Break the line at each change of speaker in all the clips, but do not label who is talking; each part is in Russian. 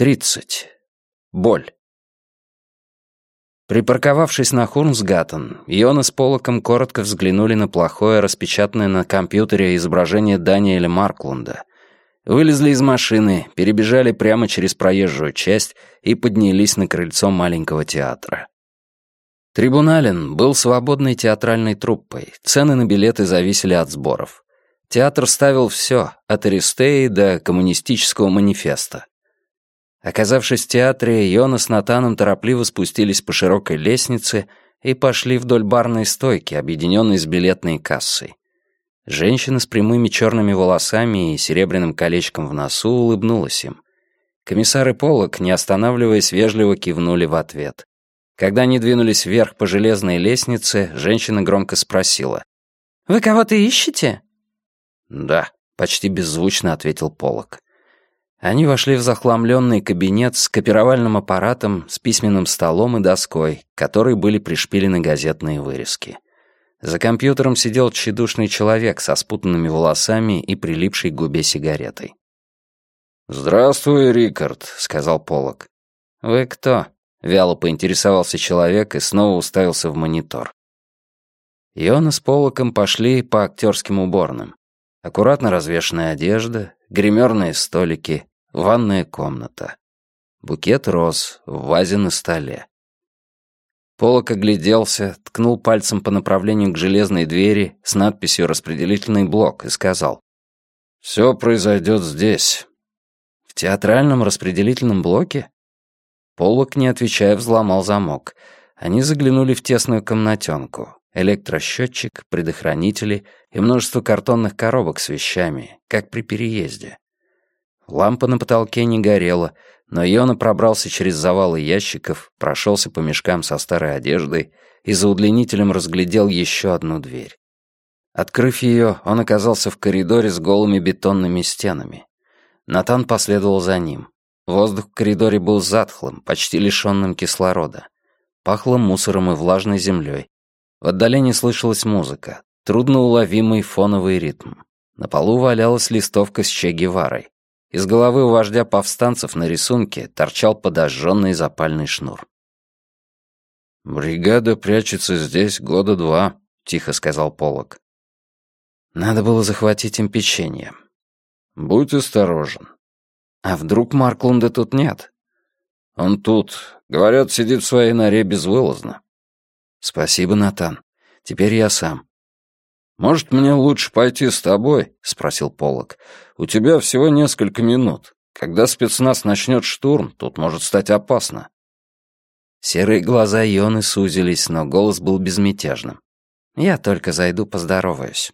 30. Боль. Припарковавшись на Хурмсгаттен, Йона с Поллоком коротко взглянули на плохое, распечатанное на компьютере изображение Даниэля Марклунда. Вылезли из машины, перебежали прямо через проезжую часть и поднялись на крыльцо маленького театра. Трибунален был свободной театральной труппой, цены на билеты зависели от сборов. Театр ставил все, от Аристеи до коммунистического манифеста. Оказавшись в театре, Йона с Натаном торопливо спустились по широкой лестнице и пошли вдоль барной стойки, объединенной с билетной кассой. Женщина с прямыми черными волосами и серебряным колечком в носу улыбнулась им. Комиссар и Поллок, не останавливаясь, вежливо кивнули в ответ. Когда они двинулись вверх по железной лестнице, женщина громко спросила: «Вы кого-то ищете?» «Да», — почти беззвучно ответил Поллок. Они вошли в захламленный кабинет с копировальным аппаратом, с письменным столом и доской, к которой были пришпилены газетные вырезки. За компьютером сидел тщедушный человек со спутанными волосами и прилипшей к губе сигаретой. «Здравствуй, Рикард», — сказал Поллок. «Вы кто?» — вяло поинтересовался человек и снова уставился в монитор. Йона с Поллоком пошли по актерским уборным. Аккуратно развешанная одежда, гримерные столики, ванная комната. Букет роз в вазе на столе. Поллок огляделся, ткнул пальцем по направлению к железной двери с надписью «Распределительный блок» и сказал: «Все произойдет здесь». «В театральном распределительном блоке?» Поллок, не отвечая, взломал замок. Они заглянули в тесную комнатенку. Электросчетчик, предохранители и множество картонных коробок с вещами, как при переезде. Лампа на потолке не горела, но Йона пробрался через завалы ящиков, прошелся по мешкам со старой одеждой и за удлинителем разглядел еще одну дверь. Открыв ее, он оказался в коридоре с голыми бетонными стенами. Натан последовал за ним. Воздух в коридоре был затхлым, почти лишенным кислорода. Пахло мусором и влажной землей. В отдалении слышалась музыка, трудноуловимый фоновый ритм. На полу валялась листовка с Че Геварой. Из головы у вождя повстанцев на рисунке торчал подожженный запальный шнур. «Бригада прячется здесь года 2», — тихо сказал Поллок. «Надо было захватить им печенье». «Будь осторожен». «А вдруг Марклунда тут нет?» «Он тут. Говорят, сидит в своей норе безвылазно». «Спасибо, Натан. Теперь я сам». «Может, мне лучше пойти с тобой?» — спросил Поллок. «У тебя всего несколько минут. Когда спецназ начнет штурм, тут может стать опасно». Серые глаза Йоны сузились, но голос был безмятежным. «Я только зайду, поздороваюсь».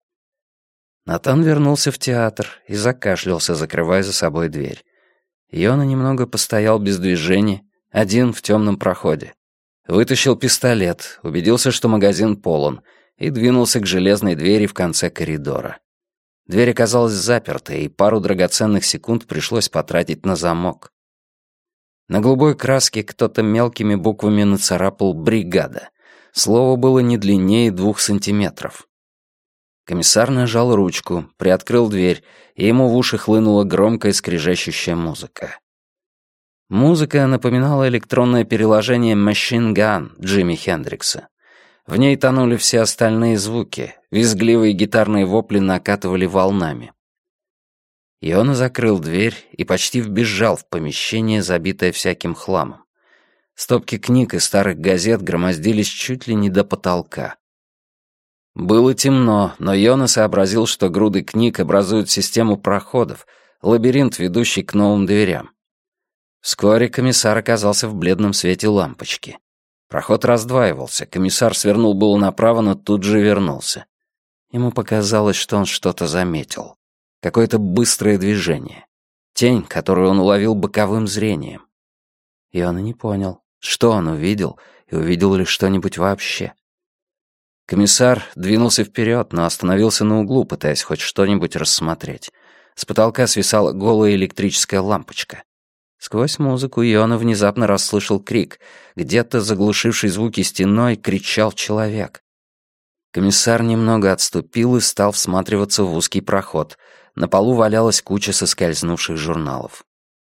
Натан вернулся в театр и закашлялся, закрывая за собой дверь. Йона немного постоял без движения, один в темном проходе. Вытащил пистолет, убедился, что магазин полон, и двинулся к железной двери в конце коридора. Дверь оказалась запертой, и пару драгоценных секунд пришлось потратить на замок. На голубой краске кто-то мелкими буквами нацарапал «Бригада». Слово было не длиннее 2 сантиметров. Комиссар нажал ручку, приоткрыл дверь, и ему в уши хлынула громкая скрежещущая музыка. Музыка напоминала электронное переложение «Machine Gun» Джимми Хендрикса. В ней тонули все остальные звуки, визгливые гитарные вопли накатывали волнами. Йона закрыл дверь и почти вбежал в помещение, забитое всяким хламом. Стопки книг и старых газет громоздились чуть ли не до потолка. Было темно, но Йона сообразил, что груды книг образуют систему проходов, лабиринт, ведущий к новым дверям. Вскоре комиссар оказался в бледном свете лампочки. Проход раздваивался, комиссар свернул было направо, но тут же вернулся. Ему показалось, что он что-то заметил. Какое-то быстрое движение. Тень, которую он уловил боковым зрением. И он и не понял, что он увидел, и увидел ли что-нибудь вообще. Комиссар двинулся вперед, но остановился на углу, пытаясь хоть что-нибудь рассмотреть. С потолка свисала голая электрическая лампочка. Сквозь музыку Йона внезапно расслышал крик. Где-то, заглушивший звуки стеной, кричал человек. Комиссар немного отступил и стал всматриваться в узкий проход. На полу валялась куча соскользнувших журналов.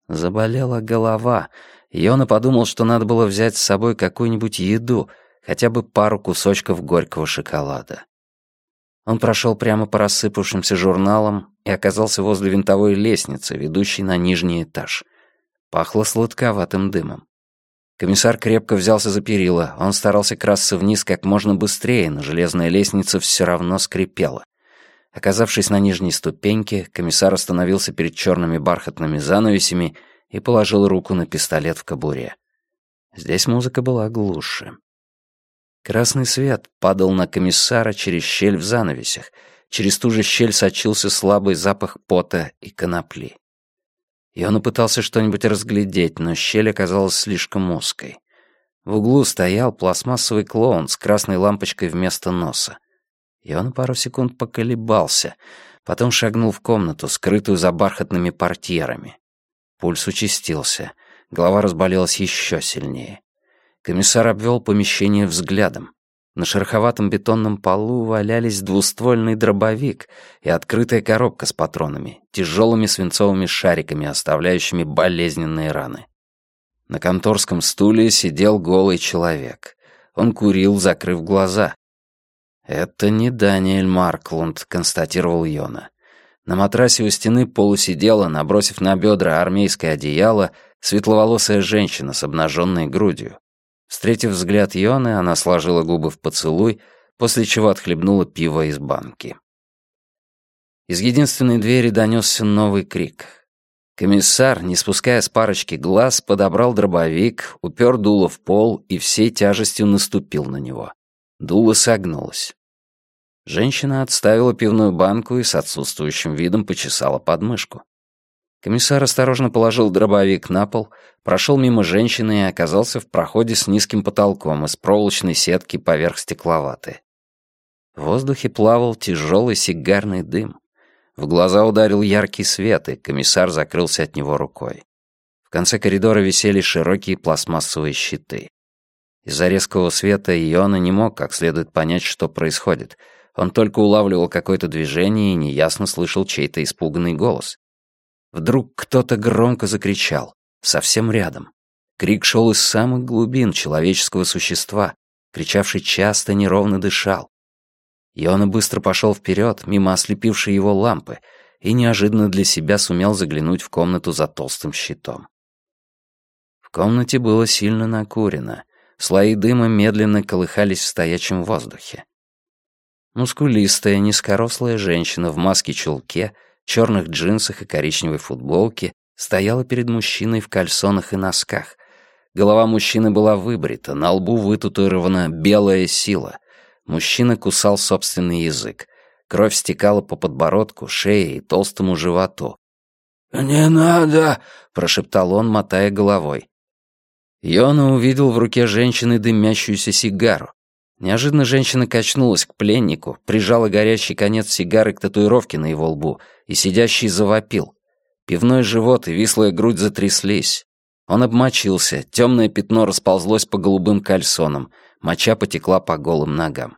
Заболела голова. Йона подумал, что надо было взять с собой какую-нибудь еду, хотя бы пару кусочков горького шоколада. Он прошел прямо по рассыпавшимся журналам и оказался возле винтовой лестницы, ведущей на нижний этаж. Пахло сладковатым дымом. Комиссар крепко взялся за перила. Он старался красться вниз как можно быстрее, но железная лестница все равно скрипела. Оказавшись на нижней ступеньке, комиссар остановился перед черными бархатными занавесями и положил руку на пистолет в кобуре. Здесь музыка была глуше. Красный свет падал на комиссара через щель в занавесях. Через ту же щель сочился слабый запах пота и конопли. И он пытался что-нибудь разглядеть, но щель оказалась слишком узкой. В углу стоял пластмассовый клоун с красной лампочкой вместо носа. И он пару секунд поколебался, потом шагнул в комнату, скрытую за бархатными портьерами. Пульс участился, голова разболелась еще сильнее. Комиссар обвел помещение взглядом. На шероховатом бетонном полу валялись двуствольный дробовик и открытая коробка с патронами, тяжелыми свинцовыми шариками, оставляющими болезненные раны. На конторском стуле сидел голый человек. Он курил, закрыв глаза. «Это не Даниэль Марклунд», — констатировал Йона. На матрасе у стены полусидела, набросив на бедра армейское одеяло, светловолосая женщина с обнаженной грудью. Встретив взгляд Йоны, она сложила губы в поцелуй, после чего отхлебнула пиво из банки. Из единственной двери донесся новый крик. Комиссар, не спуская с парочки глаз, подобрал дробовик, упер дуло в пол и всей тяжестью наступил на него. Дуло согнулось. Женщина отставила пивную банку и с отсутствующим видом почесала подмышку. Комиссар осторожно положил дробовик на пол, прошел мимо женщины и оказался в проходе с низким потолком из проволочной сетки поверх стекловаты. В воздухе плавал тяжелый сигарный дым. В глаза ударил яркий свет, и комиссар закрылся от него рукой. В конце коридора висели широкие пластмассовые щиты. Из-за резкого света Йона не мог как следует понять, что происходит. Он только улавливал какое-то движение и неясно слышал чей-то испуганный голос. Вдруг кто-то громко закричал, совсем рядом. Крик шел из самых глубин человеческого существа, кричавший часто, неровно дышал. Йона быстро пошел вперед, мимо ослепившей его лампы, и неожиданно для себя сумел заглянуть в комнату за толстым щитом. В комнате было сильно накурено, слои дыма медленно колыхались в стоячем воздухе. Мускулистая, низкорослая женщина в маске-чулке, черных джинсах и коричневой футболке стояла перед мужчиной в кальсонах и носках. Голова мужчины была выбрита, на лбу вытатуирована белая сила. Мужчина кусал собственный язык. Кровь стекала по подбородку, шее и толстому животу. «Не надо!» — прошептал он, мотая головой. Йона увидел в руке женщины дымящуюся сигару. Неожиданно женщина качнулась к пленнику, прижала горящий конец сигары к татуировке на его лбу, и сидящий завопил. Пивной живот и вислая грудь затряслись. Он обмочился, темное пятно расползлось по голубым кальсонам, моча потекла по голым ногам.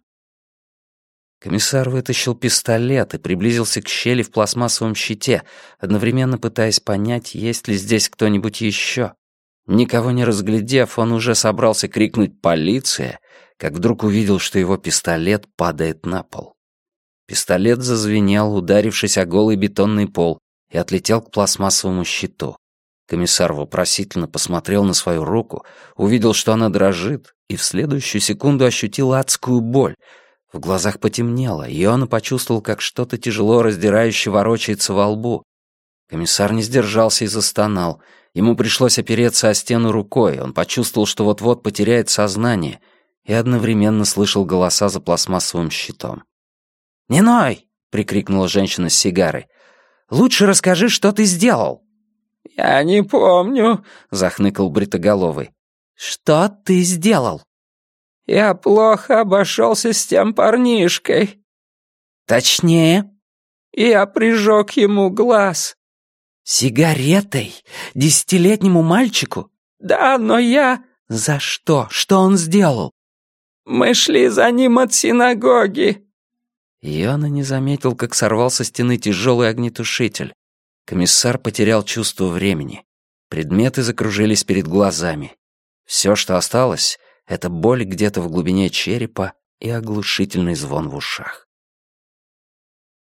Комиссар вытащил пистолет и приблизился к щели в пластмассовом щите, одновременно пытаясь понять, есть ли здесь кто-нибудь еще. Никого не разглядев, он уже собрался крикнуть «Полиция!», как вдруг увидел, что его пистолет падает на пол. Пистолет зазвенел, ударившись о голый бетонный пол, и отлетел к пластмассовому щиту. Комиссар вопросительно посмотрел на свою руку, увидел, что она дрожит, и в следующую секунду ощутил адскую боль. В глазах потемнело, и он почувствовал, как что-то тяжело раздирающе ворочается во лбу. Комиссар не сдержался и застонал. Ему пришлось опереться о стену рукой, он почувствовал, что вот-вот потеряет сознание, и одновременно слышал голоса за пластмассовым щитом. «Не ной!» — прикрикнула женщина с сигарой. «Лучше расскажи, что ты сделал!» «Я не помню», — захныкал бритоголовый. «Что ты сделал?» «Я плохо обошелся с тем парнишкой». «Точнее?» «Я прижег ему глаз». «Сигаретой? 10-летнему мальчику?» «Да, но я...» «За что? Что он сделал?» «Мы шли за ним от синагоги». Йона не заметил, как сорвал со стены тяжелый огнетушитель. Комиссар потерял чувство времени. Предметы закружились перед глазами. Все, что осталось, — это боль где-то в глубине черепа и оглушительный звон в ушах.